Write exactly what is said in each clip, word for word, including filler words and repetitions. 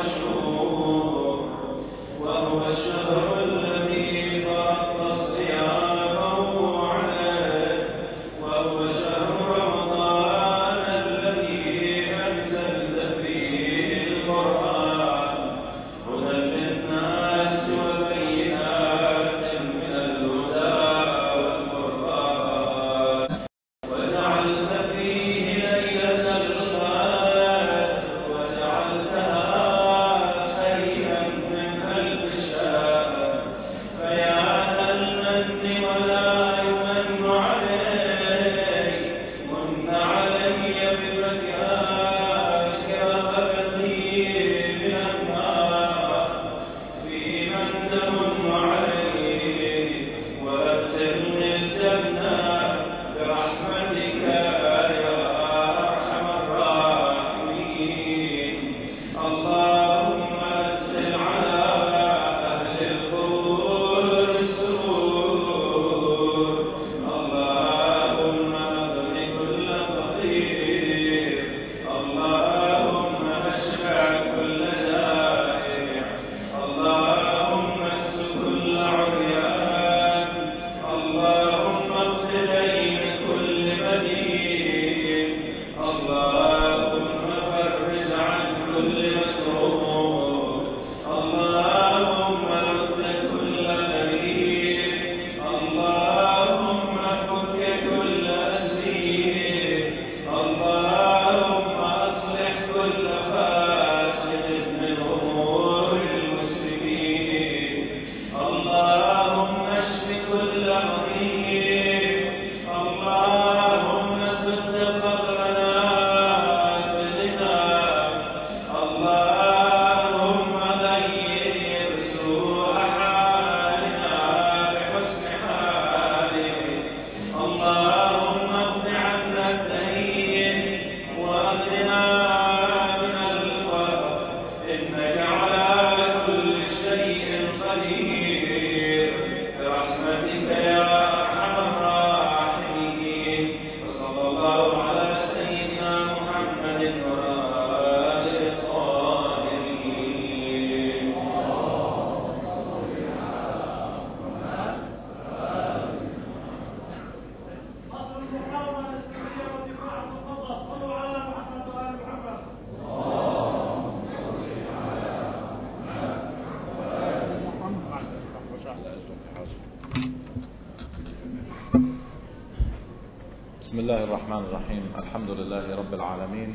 بسم الله الرحمن الرحيم. الحمد لله رب العالمين،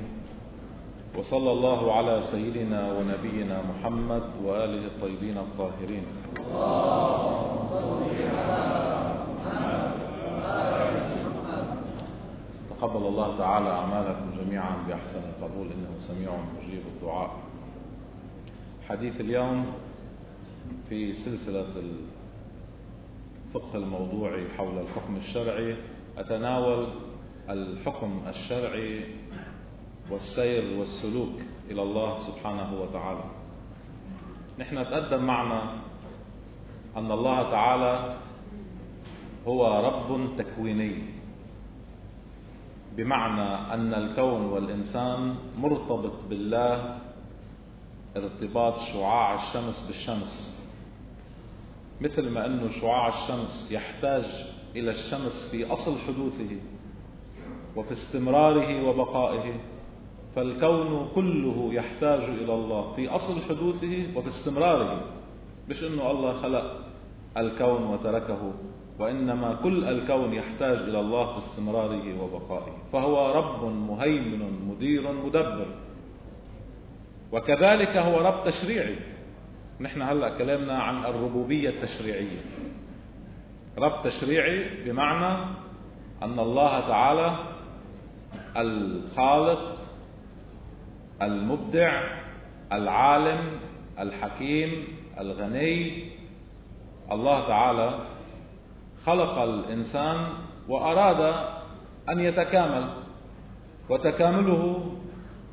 وصلى الله على سيدنا ونبينا محمد وآله الطيبين الطاهرين. تقبل الله تعالى أعمالكم جميعا بأحسن القبول، إنه سميع مجيب الدعاء. حديث اليوم في سلسلة الفقه الموضوعي حول الحكم الشرعي، أتناول الحكم الشرعي والسير والسلوك إلى الله سبحانه وتعالى. نحن تقدم معنا أن الله تعالى هو رب تكويني، بمعنى أن الكون والإنسان مرتبط بالله ارتباط شعاع الشمس بالشمس، مثل ما أنه شعاع الشمس يحتاج إلى الشمس في أصل حدوثه وفي استمراره وبقائه، فالكون كله يحتاج إلى الله في أصل حدوثه وفي استمراره، مش أنه الله خلق الكون وتركه، وإنما كل الكون يحتاج إلى الله في استمراره وبقائه، فهو رب مهيمن مدير مدبر. وكذلك هو رب تشريعي. نحن هلأ كلامنا عن الربوبية التشريعية. رب تشريعي بمعنى أن الله تعالى الخالق المبدع العالم الحكيم الغني. الله تعالى خلق الإنسان وأراد أن يتكامل، وتكامله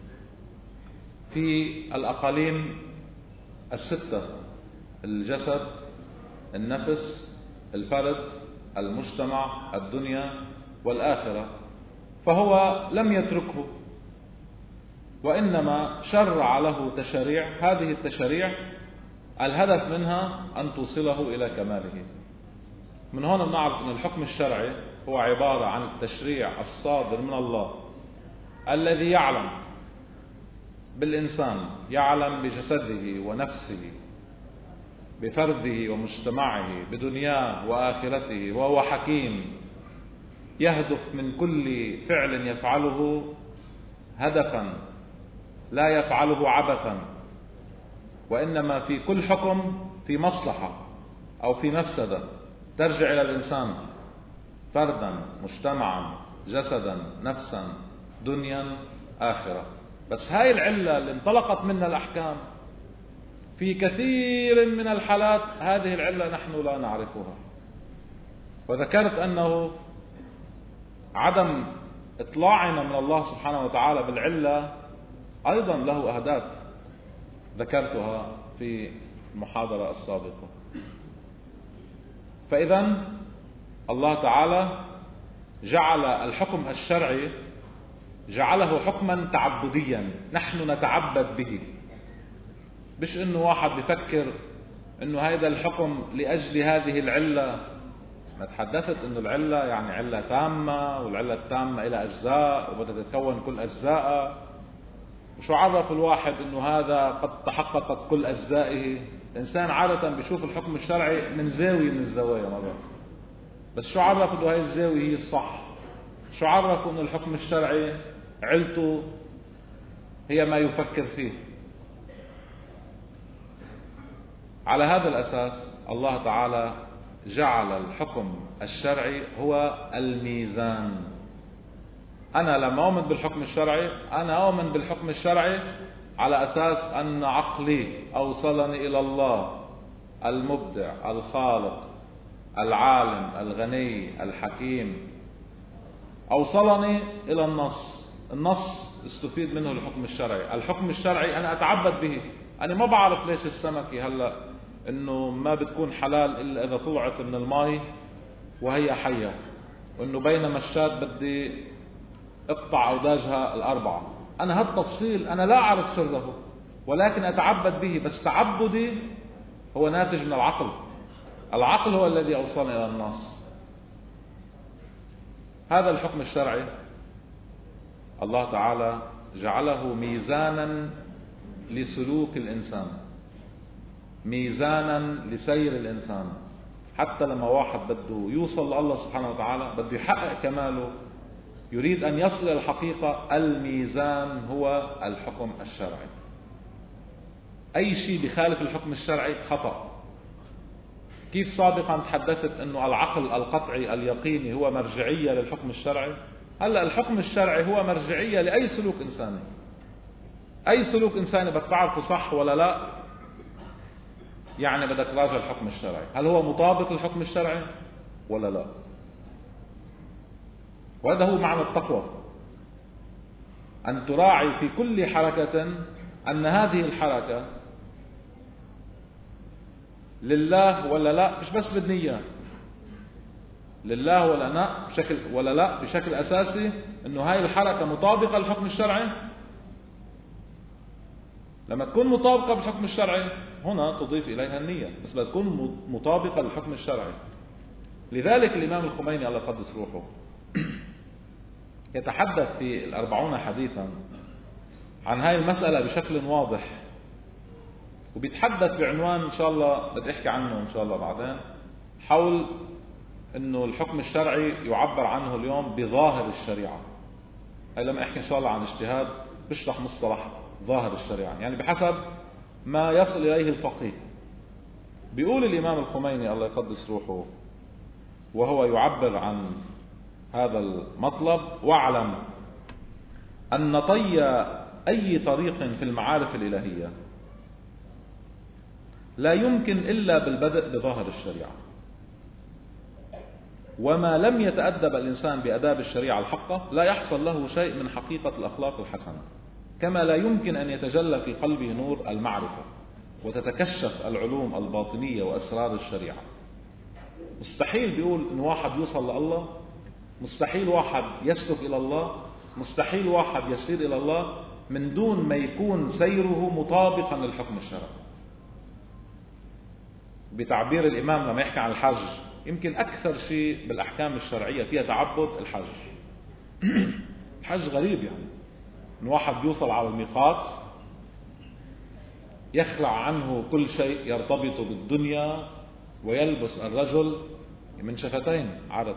في الأقاليم الستة: الجسد، النفس، الفرد، المجتمع، الدنيا والآخرة. فهو لم يتركه، وإنما شرع له تشريع، هذه التشريع الهدف منها أن توصله إلى كماله. من هنا بنعرف أن الحكم الشرعي هو عبارة عن التشريع الصادر من الله الذي يعلم بالإنسان، يعلم بجسده ونفسه، بفرده ومجتمعه، بدنياه وآخرته، وهو حكيم يهدف من كل فعل يفعله هدفا، لا يفعله عبثا، وإنما في كل حكم في مصلحة أو في مفسدة ترجع إلى الإنسان فردا، مجتمعا، جسدا، نفسا، دنيا، آخرة. بس هاي العلة اللي انطلقت منها الأحكام في كثير من الحالات هذه العلة نحن لا نعرفها. وذكرت أنه عدم إطلاعنا من الله سبحانه وتعالى بالعلة أيضا له أهداف ذكرتها في المحاضرة السابقة. فإذا الله تعالى جعل الحكم الشرعي جعله حكما تعبديا، نحن نتعبد به، مش انه واحد بفكر انه هذا الحكم لأجل هذه العلة. ما تحدثت انه العلة يعني علة تامة، والعلة التامة إلى أجزاء وبدها تتكون كل أجزاء، وشو عرف الواحد انه هذا قد تحققت كل أجزائه. الإنسان عادة بيشوف الحكم الشرعي من زاوية من الزوايا مرات، بس شو عرف انه هاي الزاوية هي الصح؟ شو عرف انه الحكم الشرعي علته هي ما يفكر فيه؟ على هذا الأساس الله تعالى جعل الحكم الشرعي هو الميزان. أنا لما أؤمن بالحكم الشرعي أنا أؤمن بالحكم الشرعي على أساس أن عقلي أوصلني إلى الله المبدع الخالق العالم الغني الحكيم، أوصلني إلى النص. النص استفيد منه الحكم الشرعي. الحكم الشرعي أنا أتعبد به. أنا ما بعرف ليش السمكة هلأ إنه ما بتكون حلال إلا إذا طلعت من الماء وهي حية، وإنه بينما الشاة بدي اقطع أوداجها الأربعة. أنا هالتفصيل أنا لا أعرف سره، ولكن أتعبد به. بس تعبدي هو ناتج من العقل. العقل هو الذي أوصلني إلى النص. هذا الحكم الشرعي الله تعالى جعله ميزانا لسلوك الإنسان، ميزانا لسير الإنسان. حتى لما واحد بده يوصل لله سبحانه وتعالى، بده يحقق كماله، يريد أن يصل إلى الحقيقة، الميزان هو الحكم الشرعي. أي شيء بخالف الحكم الشرعي خطأ. كيف سابقا تحدثت أنه العقل القطعي اليقيني هو مرجعية للحكم الشرعي، هلأ الحكم الشرعي هو مرجعية لأي سلوك إنساني. أي سلوك إنساني بدك تعرفه صح ولا لا، يعني بدك تراجع الحكم الشرعي، هل هو مطابق للحكم الشرعي ولا لا. وهذا هو معنى التقوى، أن تراعي في كل حركة أن هذه الحركة لله ولا لا، مش بس بالنية، لله ولا لا بشكل ولا لا بشكل أساسي، أنه هاي الحركة مطابقة للحكم الشرعي. لما تكون مطابقة بالحكم الشرعي هنا تضيف إليها النية، بس بتكون مطابقة للحكم الشرعي. لذلك الإمام الخميني الله يقدس روحه يتحدث في الأربعون حديثا عن هاي المسألة بشكل واضح، وبيتحدث بعنوان إن شاء الله بدي أحكي عنه إن شاء الله بعدين، حول إنه الحكم الشرعي يعبر عنه اليوم بظاهر الشريعة. أي لما أحكي إن شاء الله عن اجتهاد بشرح مصطلح ظاهر الشريعة، يعني بحسب ما يصل إليه الفقيه. بيقول الإمام الخميني الله يقدس روحه وهو يعبر عن هذا المطلب: واعلم أن طي أي طريق في المعارف الإلهية لا يمكن إلا بالبدء بظاهر الشريعة، وما لم يتأدب الإنسان بأداب الشريعة الحقة لا يحصل له شيء من حقيقة الأخلاق الحسنة، كما لا يمكن أن يتجلى في قلبه نور المعرفة وتتكشف العلوم الباطنية وأسرار الشريعة. مستحيل بيقول إن واحد يوصل لله، مستحيل واحد يسلك إلى الله، مستحيل واحد يسير إلى الله من دون ما يكون سيره مطابقا للحكم الشرعي. بتعبير الإمام لما يحكي عن الحج، يمكن أكثر شيء بالأحكام الشرعية فيها تعبد الحج. الحج غريب، يعني إن واحد يوصل على الميقات يخلع عنه كل شيء يرتبط بالدنيا ويلبس الرجل من شفتين عادة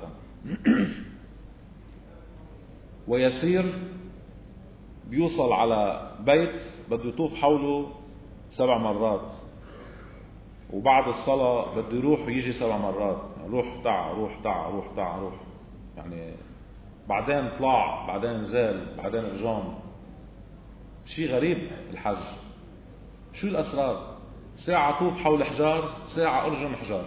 ويسير، بيوصل على بيت بده يطوف حوله سبع مرات، وبعد الصلاة بده يروح ويجي سبع مرات، روح تع روح تع روح تع روح، يعني بعدين طلع بعدين نزل بعدين رجعون. شيء غريب الحج. شو الأسرار؟ ساعة طوف حول حجار، ساعة أرجم حجار.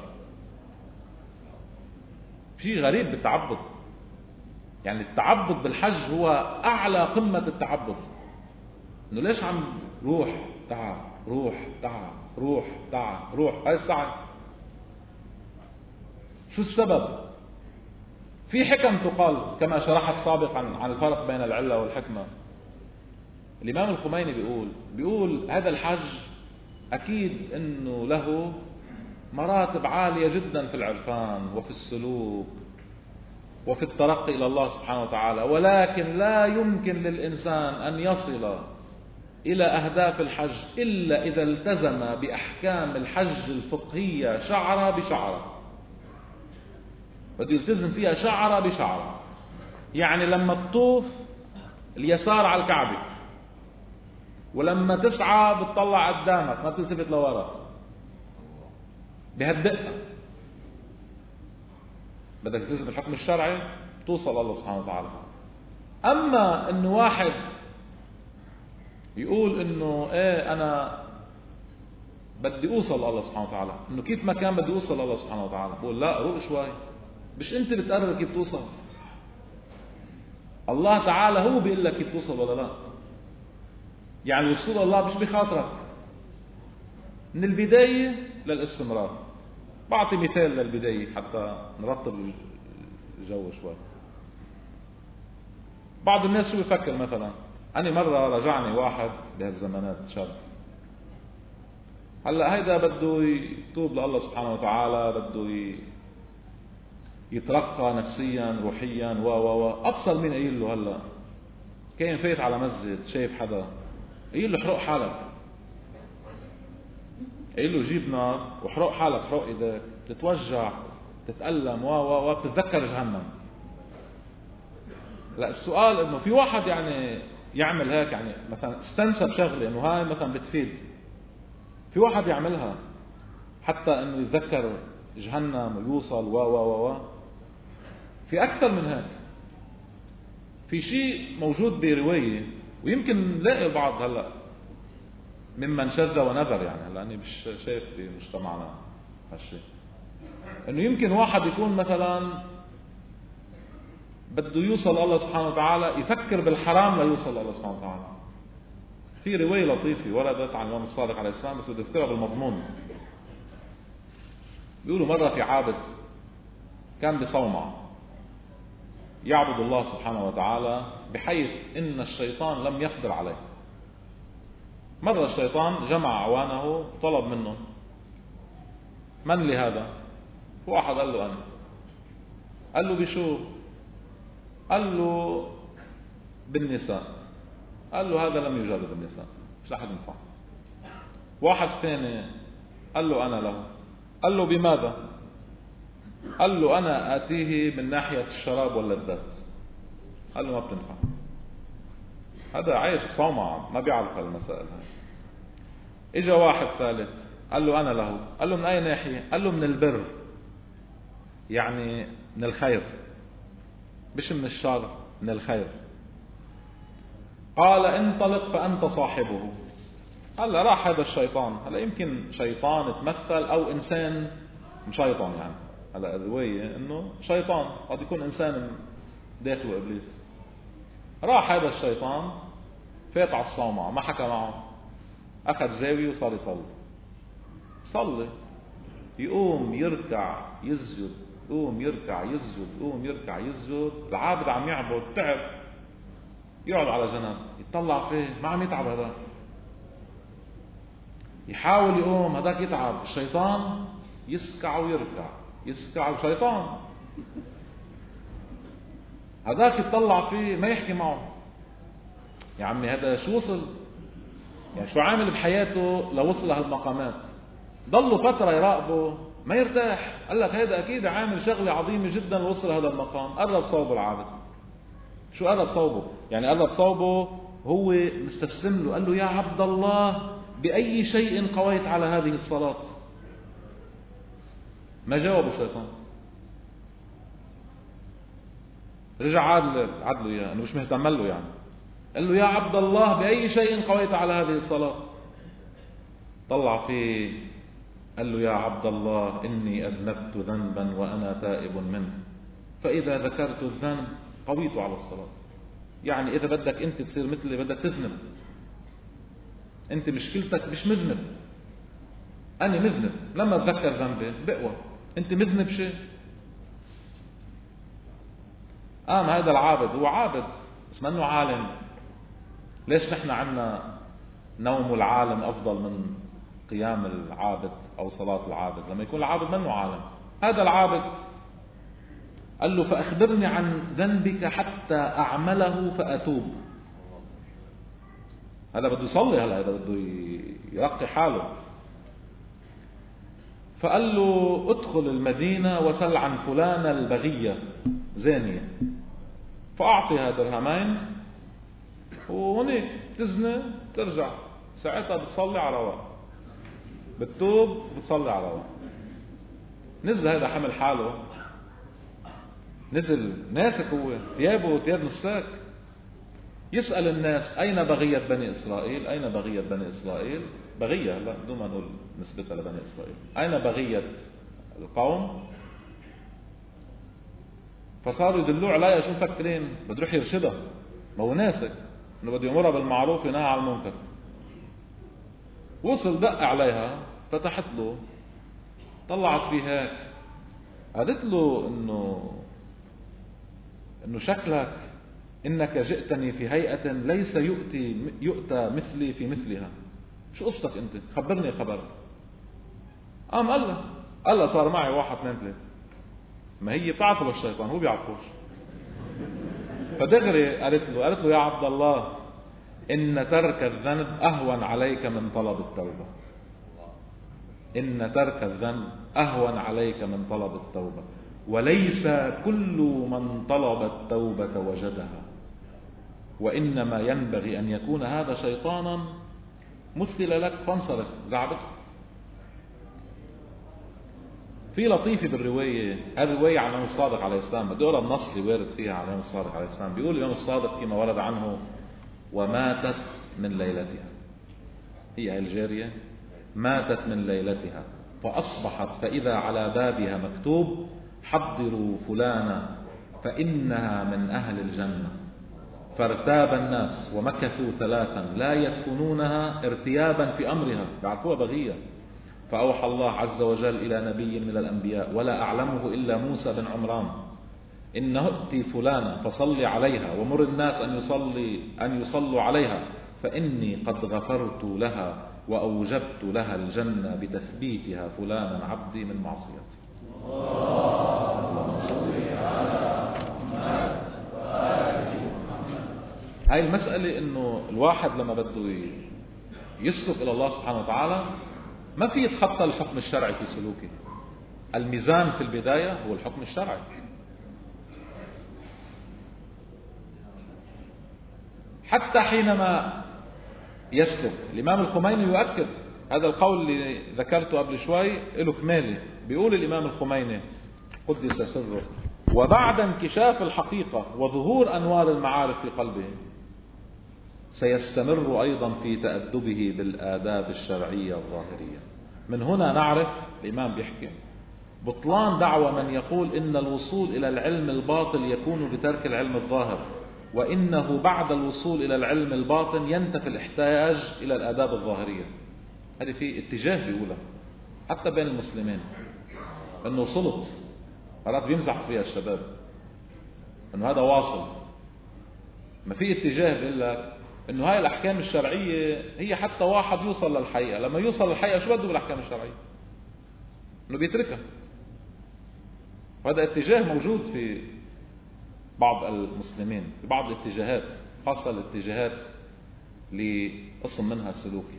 شيء غريب بالتعبد. يعني التعبد بالحج هو أعلى قمة التعبد. إنه ليش عم روح تعال روح تعال روح تعال روح، هاي الساعة شو السبب؟ في حكم تقال كما شرحت سابقا عن الفرق بين العلة والحكمة. الإمام الخميني بيقول بيقول هذا الحج أكيد إنه له مراتب عالية جدا في العرفان وفي السلوك وفي الترقي إلى الله سبحانه وتعالى، ولكن لا يمكن للإنسان أن يصل إلى أهداف الحج إلا إذا التزم بأحكام الحج الفقهية شعرة بشعرة. بده يلتزم فيها شعرة بشعرة. يعني لما تطوف اليسار على الكعبة، ولما تسعى بتطلع قدامك ما تلتفت لورا، بهالدقة بدك تلتزم بالحكم الشرعي توصل الله سبحانه وتعالى. أما إنه واحد يقول إنه إيه أنا بدي أوصل الله سبحانه وتعالى، إنه كيف ما كان بدي أوصل الله سبحانه وتعالى، بقول لا روق شوي، مش أنت بتقرر كيف توصل، الله تعالى هو بيقول لك كيف توصل ولا لا. يعني وصول الله مش بخاطرك، من البداية للاستمرار. بعطي مثال للبداية حتى نرتب الجو شوي. بعض الناس شو بيفكر، مثلا أنا مرة رجعني واحد بهالزمانات شاب، هلا هيدا بده يتوب لله سبحانه وتعالى، بده يترقى نفسيا روحيا و و و أبصر مين قايل له هلا كان فايت على مسجد شايف حدا قايل له احرق حالك، قايل له جيب نار واحرق حالك، احرق ايدك، تتوجع تتألم و و و بتتذكر جهنم. لا السؤال انه في واحد يعني يعمل هيك، يعني مثلا استنسب شغله انه هاي مثلا بتفيد، في واحد يعملها حتى انه يتذكر جهنم ويوصل و و و في اكثر من هيك. في شيء موجود بروايه ويمكن نلاقي البعض هلا ممن شذ ونذر، يعني هلا انا مش شايف بمجتمعنا هالشيء، انه يمكن واحد يكون مثلا بده يوصل الله سبحانه وتعالى يفكر بالحرام ليوصل الله سبحانه وتعالى. في روايه لطيفه وردت عن الإمام الصادق عليه السلام بس بدي اذكرها بالمضمون. بيقولوا مره في عابد كان بصومعة يعبد الله سبحانه وتعالى بحيث ان الشيطان لم يقدر عليه. مرة الشيطان جمع اعوانه وطلب منهم من لهذا؟ واحد قال له انا. قال له بشو؟ قال له بالنساء. قال له هذا لم يجرب النساء، مش رح ينفع. واحد ثاني قال له انا له. قال له بماذا؟ قال له انا اتيه من ناحية الشراب واللذات. قال له ما بتنفع، هذا عايش بصومعة ما بيعرف هالمسائل هاي. اجا واحد ثالث قال له انا له. قال له من اي ناحية؟ قال له من البر، يعني من الخير، مش من الشر، من الخير. قال انطلق فانت صاحبه. هلا راح هذا الشيطان، هلا يمكن شيطان تمثل او انسان مشيطان، يعني هلا الرواية انه شيطان قد يكون انسان داخله ابليس. راح هذا الشيطان فات على الصومعة ما حكى معه، اخذ زاوية وصار يصلي. صلي يقوم يركع يسجد، يقوم يركع يسجد، يقوم يركع يسجد. العابد عم يعبد تعب، يقعد على جنب يطلع فيه، ما عم يتعب هذا، يحاول يقوم هذاك يتعب، الشيطان يسكع ويركع، يسكع الشيطان، هذاك يطلع فيه ما يحكي معه. يا عمي هذا شو وصل؟ يعني شو عامل بحياته لوصل لهالمقامات؟ ضلوا فترة يراقبه ما يرتاح، قال لك هذا أكيد عامل شغلة عظيمة جدا لوصل هذا المقام. قرب صوبه العابد. شو قرب صوبه؟ يعني قرب صوبه هو مستسلم له، قال له يا عبد الله بأي شيء قويت على هذه الصلاة؟ ما جاوب الشيطان، رجع عاد عدله اياه انه مش مهتم له. يعني قال له يا عبد الله بأي شيء قويت على هذه الصلاة؟ طلع فيه قال له يا عبد الله إني أذنبت ذنبا وأنا تائب منه، فإذا ذكرت الذنب قويت على الصلاة. يعني إذا بدك أنت تصير مثلي بدك تذنب. أنت مشكلتك مش مذنب، أنا مذنب، لما أتذكر ذنبي بقوى. أنت مذنب شيء. قام هذا العابد، هو عابد بس ما أنه عالم. ليش نحن عنا نوم العالم أفضل من قيام العابد أو صلاة العابد؟ لما يكون العابد منه عالم. هذا العابد قال له فأخبرني عن ذنبك حتى أعمله فأتوب. هذا بده يصلي، هلا هذا بده يرقي حاله. فقال له ادخل المدينة وسل عن فلانة البغية زانية فأعطيها درهمين، وهنيك تزني ترجع، ساعتها بتصلي على رواق، بتتوب بتصلي على رواق. نزل هذا حمل حاله، نزل ناسك، هو ثيابه ثياب مساك، يسأل الناس أين بغية بني إسرائيل؟ أين بغية بني إسرائيل؟ بغية لا بدون ما نقول نسبتها لبني إسرائيل، أين بغية القوم؟ فصاروا يدلوه عليها. شو مفكرين بده يروح يرشدها؟ ما هو ناسك انه بده يمرها بالمعروف وينهى عن المنكر. وصل دق عليها، فتحت له، طلعت فيه هيك، قالت له انه انه شكلك انك جئتني في هيئة ليس يؤتي يؤتى مثلي في مثلها. شو قصتك انت؟ خبرني خبر. قام قال له قال له صار معي واحد اثنين ثلاثة. ما هي بتعرفه بالشيطان، هو بيعرفوش. فدغري قالت له قالت له يا عبد الله إن ترك الذنب أهون عليك من طلب التوبة. إن ترك الذنب أهون عليك من طلب التوبة، وليس كل من طلب التوبة وجدها، وإنما ينبغي أن يكون هذا شيطانا مثل لك فانصرف. زعبته. في لطيفة بالرواية، الرواية عن الإمام الصادق عليه السلام، بدي أقول النص اللي وارد فيها عن الإمام الصادق عليه السلام. بيقول الإمام الصادق فيما ورد عنه وماتت من ليلتها، هي هي الجارية ماتت من ليلتها فأصبحت فإذا على بابها مكتوب حضروا فلانة فإنها من أهل الجنة، فارتاب الناس ومكثوا ثلاثا لا يدفنونها ارتيابا في أمرها، يعرفوها بغية. فأوحى الله عز وجل إلى نبي من الأنبياء ولا أعلمه إلا موسى بن عمران إن ائتي فلانة فصلي عليها ومر الناس أن يصلي أن يصلوا عليها فإني قد غفرت لها وأوجبت لها الجنة بتثبيتها فلانا عبدي من معصيتي. هاي المسألة إنه الواحد لما بده يسلك إلى الله سبحانه وتعالى ما في يتخطى الحكم الشرعي في سلوكه. الميزان في البداية هو الحكم الشرعي. حتى حينما يسلك، الإمام الخميني يؤكد هذا القول اللي ذكرته قبل شوي له كمالة. بيقول الإمام الخميني قدس سره وبعد انكشاف الحقيقة وظهور أنوار المعارف في قلبه سيستمر أيضا في تأدبه بالآداب الشرعية الظاهرية. من هنا نعرف الإمام بيحكي بطلان دعوى من يقول إن الوصول إلى العلم الباطل يكون بترك العلم الظاهر، وإنه بعد الوصول إلى العلم الباطن ينتفي الاحتياج إلى الآداب الظاهرية. هذه في اتجاه بيقولها حتى بين المسلمين، أنه وصلت مرات بيمزح فيها الشباب أنه هذا واصل، ما في اتجاه بيقول لك انه هاي الاحكام الشرعيه هي حتى واحد يوصل للحقيقه، لما يوصل للحقيقه شو بده بالاحكام الشرعيه؟ انه بيتركها. وهذا اتجاه موجود في بعض المسلمين، في بعض الاتجاهات، خاصه الاتجاهات لقسم منها سلوكي.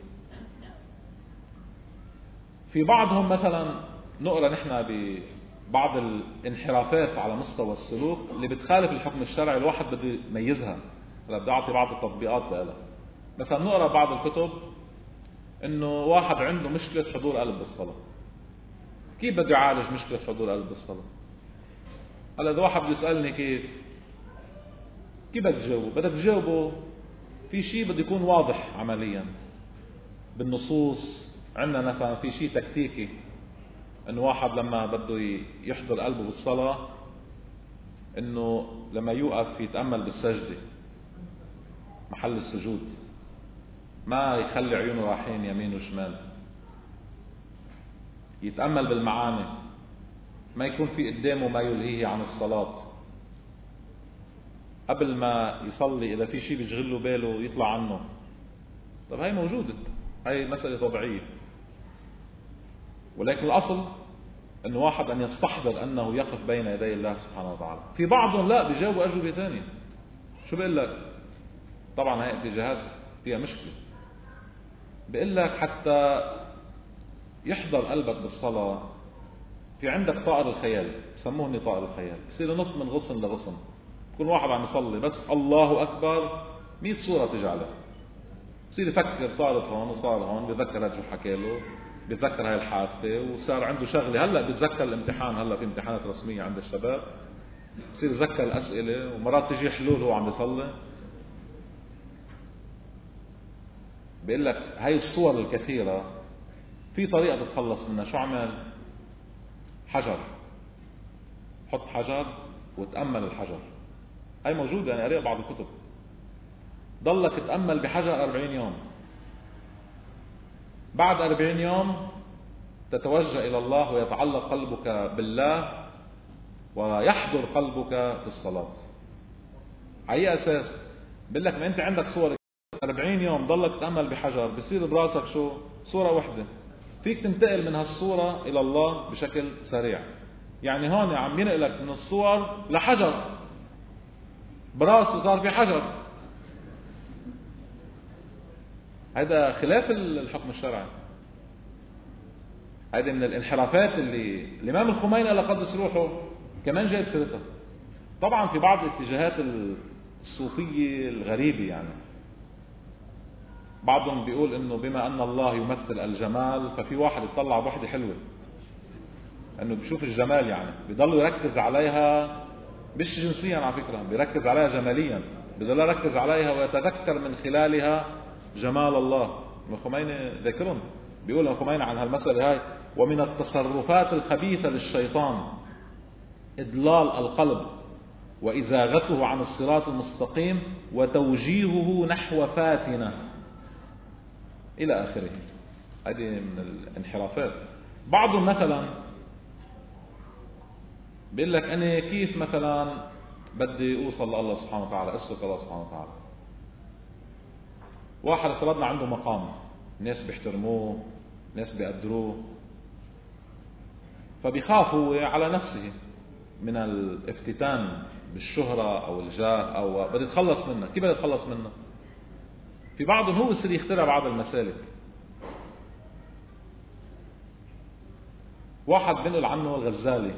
في بعضهم مثلا نقرا نحن ببعض الانحرافات على مستوى السلوك اللي بتخالف الحكم الشرعي، الواحد بده يميزها، هلا بدي اعطي بعض التطبيقات لها. مثلا نقرا بعض الكتب انه واحد عنده مشكله حضور قلب بالصلاه، كيف بده يعالج مشكله حضور قلب بالصلاه؟ هلا اذا واحد بيسالني كيف كيف بدك تجاوبه؟ بدك تجاوبه في شيء بده يكون واضح عمليا بالنصوص. عندنا مثلا في شيء تكتيكي انه واحد لما بده يحضر قلبه بالصلاه انه لما يوقف يتامل بالسجده محل السجود، ما يخلي عيونه رايحين يمين وشمال، يتامل بالمعاني، ما يكون في قدامه ما يلهيه عن الصلاه. قبل ما يصلي اذا في شيء بيشغله باله يطلع عنه. طب هاي موجوده، هاي مساله طبيعيه، ولكن الاصل انه واحد ان يستحضر انه يقف بين يدي الله سبحانه وتعالى. في بعضهم لا بيجاوبوا اجوبه ثانيه. شو بيقول لك؟ طبعا هاي اتجاهات فيها مشكله. بيقول لك حتى يحضر قلبك بالصلاه في عندك طائر الخيال، بسموه طائر الخيال، بصير ينط من غصن لغصن. كل واحد عم يصلي بس الله اكبر مئة صوره تجي عليه، بصير يفكر صارت هون وصار هون، بيتذكر هذا شو حكى له، بيتذكر هاي الحادثه، وصار عنده شغله. هلا بيتذكر الامتحان، هلا في امتحانات رسميه عند الشباب، بصير يتذكر الاسئله، ومرات تجي حلول هو عم يصلي. بيقول لك هاي الصور الكثيره في طريقه تتخلص منها. شو عمل؟ حجر، حط حجر وتامل الحجر. هاي موجوده، يعني قريت بعض الكتب. ضلك تامل بحجر أربعين يوم، بعد أربعين يوم تتوجه إلى الله ويتعلق قلبك بالله ويحضر قلبك في الصلاة. على أي أساس؟ بقول لك ما أنت عندك صور أربعين يوم ضلك تأمل بحجر، بصير براسك شو؟ صورة واحدة، فيك تنتقل من هالصورة إلى الله بشكل سريع. يعني هون عم ينقلك من الصور لحجر، براسه صار في حجر. هذا خلاف الحكم الشرعي. هذه من الانحرافات اللي الإمام الخميني الله قدس روحه كمان جايب سيرتها. طبعا في بعض الاتجاهات الصوفية الغريبة، يعني بعضهم بيقول انه بما ان الله يمثل الجمال، ففي واحد يطلع بوحدة حلوة انه بيشوف الجمال، يعني بيضل يركز عليها، مش جنسيا على فكرة، بيركز عليها جماليا، بيضل يركز عليها ويتذكر من خلالها جمال الله. الخميني ذكرهم بيقول الخميني عن هالمسألة هاي: ومن التصرفات الخبيثة للشيطان إضلال القلب وإزاغته عن الصراط المستقيم وتوجيهه نحو فاتنة إلى آخره. هذه من الانحرافات. بعضهم مثلا بيقول لك أنا كيف مثلا بدي أوصل لله سبحانه وتعالى، أسلك الله سبحانه وتعالى. واحد فرضنا عنده مقام، الناس بيحترموه، الناس بيقدروه، فبيخاف هو على نفسه من الافتتان بالشهرة أو الجاه، أو بده يتخلص منها. كيف بده يتخلص منها؟ في بعضهم هو بصير يخترع بعض المسالك. واحد بنقول عنه الغزالي،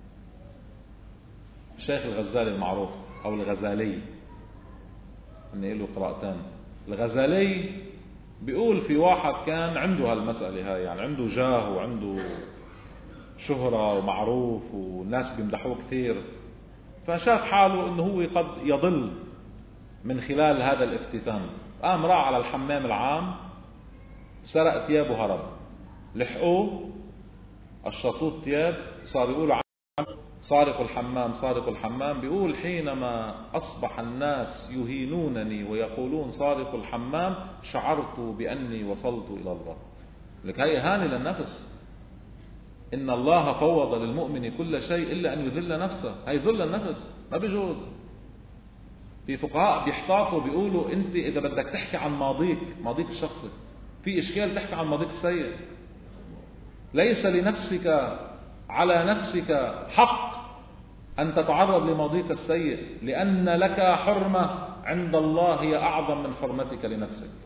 الشيخ الغزالي المعروف أو الغزالي، إنه له قراءتان. الغزالي بيقول في واحد كان عنده هالمسألة هاي، يعني عنده جاه وعنده شهرة ومعروف والناس بيمدحوه كثير، فشاف حاله انه هو قد يضل من خلال هذا الافتتان. قام راح على الحمام العام، سرق ثيابه هرب، لحقوه الشطوط ثياب، صار يقولوا عنه سارق الحمام سارق الحمام. بيقول حينما أصبح الناس يهينونني ويقولون سارق الحمام شعرت بأني وصلت إلى الله. لك هي هاني للنفس. إن الله فوض للمؤمن كل شيء إلا أن يذل نفسه. هي ذل النفس، ما بيجوز. في فقهاء بيحتاطوا بيقولوا أنت إذا بدك تحكي عن ماضيك ماضيك الشخصي في إشكال تحكي عن ماضيك السيء. ليس لنفسك على نفسك حق أن تتعرض لماضيك السيء، لأن لك حرمة عند الله هي أعظم من حرمتك لنفسك.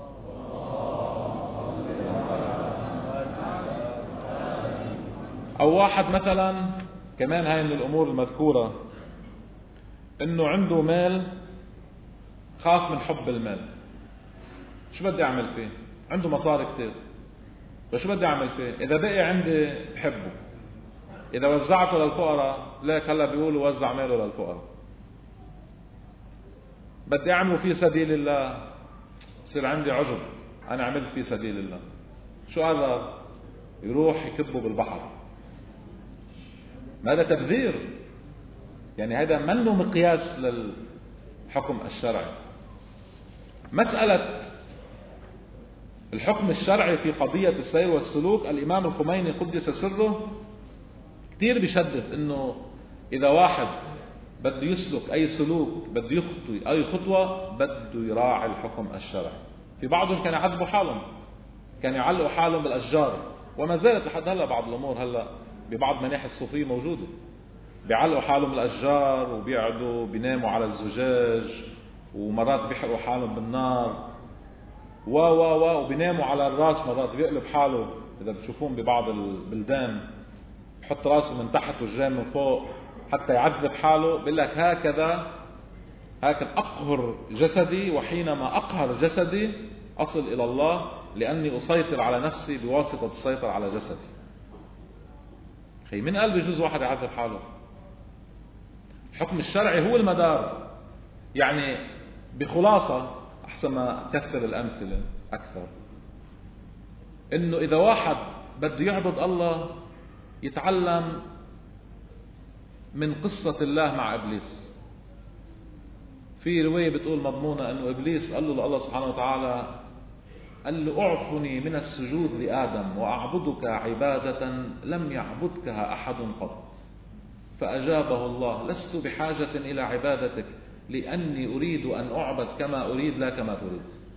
أو واحد مثلا كمان هاي من الأمور المذكورة إنه عنده مال، خاف من حب المال، شو بدي أعمل فيه؟ عنده مصاري كتير، فشو بدي أعمل فيه؟ إذا بقي عندي بحبه، إذا وزعته للفقراء، ليك هلا بيقولوا وزع ماله للفقراء، بدي أعمله في سبيل الله، يصير عندي عجب أنا عملت في سبيل الله. شو هذا؟ يروح يكبه بالبحر. هذا تبذير، يعني هذا منه مقياس للحكم الشرعي. مسألة الحكم الشرعي في قضية السير والسلوك، الإمام الخميني قدس سره كتير بيشدد إنه إذا واحد بده يسلك أي سلوك، بده يخطي أي خطوة، بده يراعي الحكم الشرعي. في بعضهم كان يعذبوا حالهم، كان يعلقوا حالهم بالأشجار، وما زالت لحد هلا بعض الأمور هلا ببعض مناحي الصوفية موجودة، بيعلقوا حالهم بالأشجار وبيقعدوا بيناموا على الزجاج، ومرات بيحرقوا حالهم بالنار و و و وبيناموا على الراس، مرات بيقلب حاله إذا بتشوفون ببعض البلدان بحط راسه من تحت والجاي من فوق حتى يعذب حاله. بيقول لك هكذا هكذا أقهر جسدي، وحينما أقهر جسدي أصل إلى الله، لأني أسيطر على نفسي بواسطة السيطرة على جسدي. خي من قلب يجوز واحد يعذب حاله؟ الحكم الشرعي هو المدار. يعني بخلاصة أحسن ما كثر الأمثلة أكثر، إنه إذا واحد بده يعبد الله يتعلم من قصة الله مع إبليس. في رواية بتقول مضمونة إنه إبليس قال له لله سبحانه وتعالى، قال له أعفني من السجود لآدم وأعبدك عبادة لم يعبدكها أحد قط. فأجابه الله: لست بحاجة إلى عبادتك، لأني أريد أن أعبد كما أريد لا كما تريد.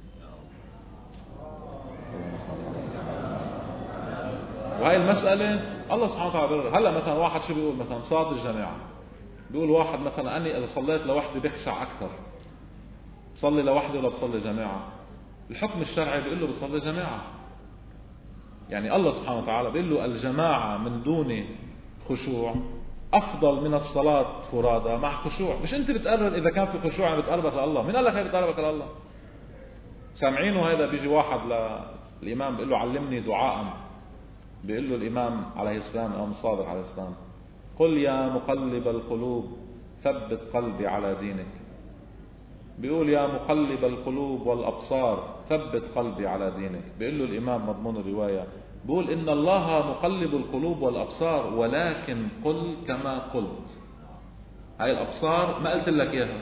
وهي المسألة الله سبحانه وتعالى بيقول. هلا مثلا واحد شو بيقول؟ مثلا صلاة الجماعة، بيقول واحد مثلا أني إذا صليت لوحدي بخشع أكثر، صلي لوحدي ولا بصلي جماعة؟ الحكم الشرعي بيقول له بصلي جماعة. يعني الله سبحانه وتعالى بيقول له الجماعة من دون خشوع أفضل من الصلاة فرادى مع خشوع. مش أنت بتقرر إذا كان في خشوع أنا بتقربك لله؟ مين قال لك هي بتقربك لله؟ سامعينه هذا بيجي واحد للإمام بيقول له علمني دعاء، بيقول له الإمام عليه السلام الإمام الصادق عليه السلام: قل يا مقلب القلوب ثبت قلبي على دينك. بيقول يا مقلب القلوب والأبصار ثبت قلبي على دينك. بيقول له الإمام مضمون الرواية بيقول إن الله مقلب القلوب والأبصار ولكن قل كما قلت. هاي الأبصار ما قلت لك إياها.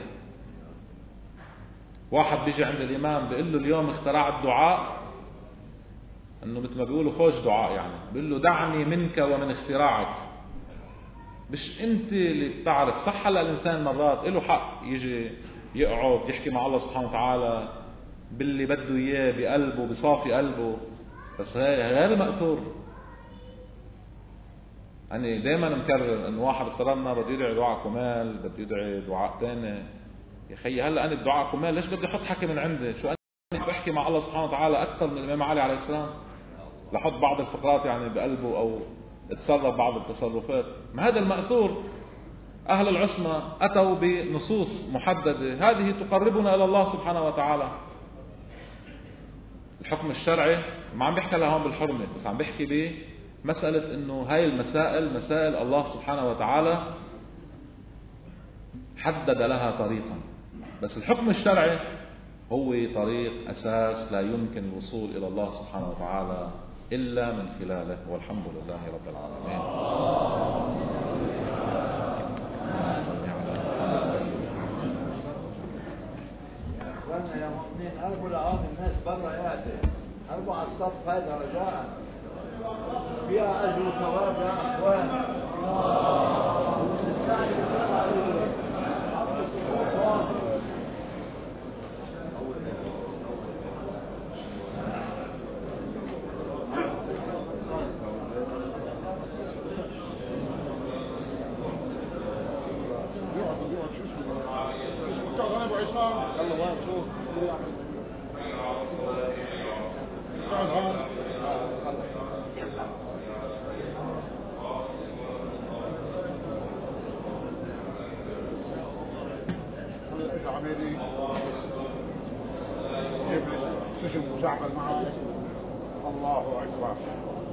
واحد بيجي عند الإمام بيقول له اليوم اخترعت دعاء، إنه مثل ما بيقولوا خوش دعاء، يعني بيقول له دعني منك ومن اختراعك. مش أنت اللي بتعرف. صح هلا الإنسان مرات له حق يجي يقعد يحكي مع الله سبحانه وتعالى باللي بده إياه بقلبه بصافي قلبه، بس هاي غير مأثور. يعني دائما مكرر إن واحد افترضنا بده يدعي دعاء كمال، بده يدعي دعاء تاني. يا خي هلا أنا الدعاء كمال ليش بدي أحط حكي من عندي؟ شو أنا بحكي مع الله سبحانه وتعالى أكثر من الإمام علي عليه السلام لحط بعض الفقرات يعني بقلبه أو اتصرف بعض التصرفات؟ ما هذا المأثور. أهل العصمة أتوا بنصوص محددة هذه تقربنا إلى الله سبحانه وتعالى. الحكم الشرعي ما عم بيحكي لهم بالحرمة، بس عم بيحكي بمسألة إنه هاي المسائل مسائل الله سبحانه وتعالى حدد لها طريقا، بس الحكم الشرعي هو طريق أساس لا يمكن الوصول إلى الله سبحانه وتعالى إلا من خلاله، والحمد لله رب العالمين. يا مؤمنين أرجو العام الناس برا يأتي أرجو على الصف هذا رجاء فيها أجر وثواب يا أخوان. يلا وين شوف اقعد هون عميلي جيب لي سجن وزعبل معه الله أكبر